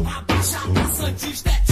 A Baixada Santista é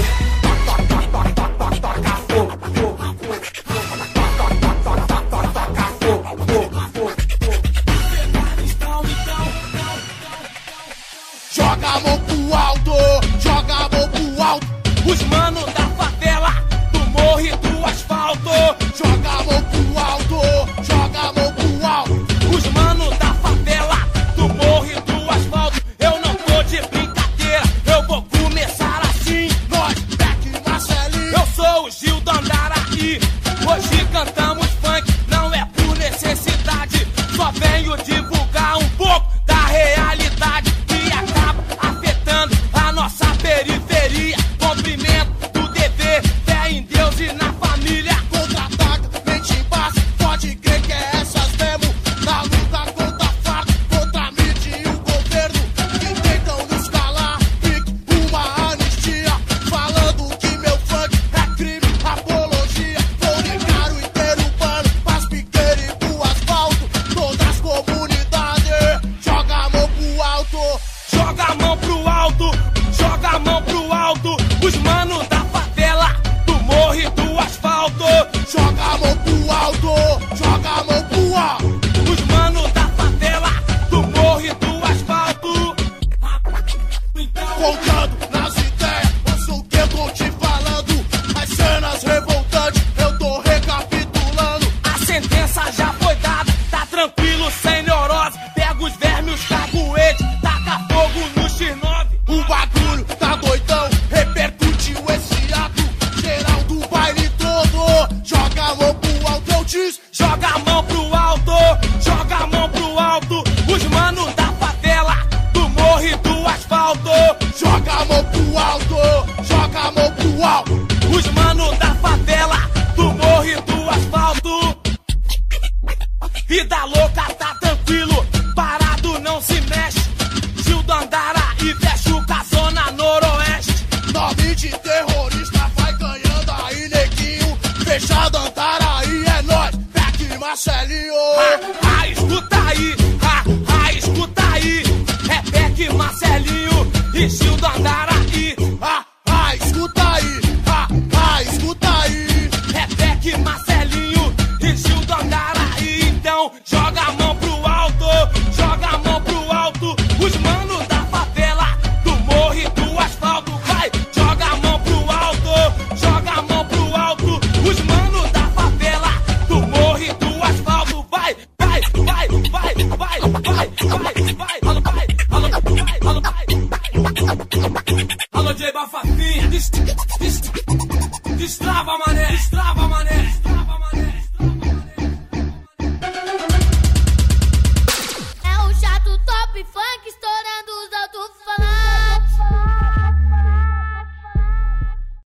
joga a mão pro alto, joga a mão pro alto. os manos da favela, do morro e do asfalto. Joga a mão pro alto, joga a mão pro alto. Os manos da favela, do morro e do asfalto. Eu não tô de brincadeira, eu vou começar assim. Nós, Beck e Marcelinho. Eu sou o Gil do Andaraí. Hoje cantamos funk, não é por necessidade. Só venho divulgar um pouco da realidade que acaba afetando a nossa periferia. Cumprimento do dever, fé em Deus e na família. Contra-ataca, mente em paz, pode crer que é essas mesmo. Na luta contra a faca, contra a mídia e o governo que tentam nos calar. Pique uma anistia, falando que meu funk é crime, apologia. Vou ligar o inteiro urbano, pras piqueiras e pro asfalto. Todas as comunidades, joga a mão pro alto. Joga a mão pro alto, joga a mão pro alto. Os manos da favela, do morro e do asfalto. Joga a mão pro alto, joga a mão pro alto. Os manos da favela, do morro e do asfalto. Contando nas ideias, ouço o que eu tô te falando. As cenas revoltantes, eu tô recapitulando. A sentença já foi dada, tá tranquilo, sem neurose. Pega os vermes, os caguetes, taca fogo no X9. O bagulho tá doidão, repercutiu esse ato. Geral do baile todo, joga a mão pro alto, eu disse. Joga a mão pro alto, joga a mão pro alto. Os manos da favela, do morro e do asfalto. Joga a mão pro alto, joga a mão pro alto. Os manos da favela, do morro e do asfalto. Vida louca, tá tranquilo, parado não se mexe. Gil do Andaraí fecha o Casona Noroeste. Nome de terrorista vai ganhando aí, neguinho. Fechado Andaraí, é nóis, Beck e Marcelinho. Escuta aí, escuta aí. É Beck, Marcelinho e Gil do Andaraí.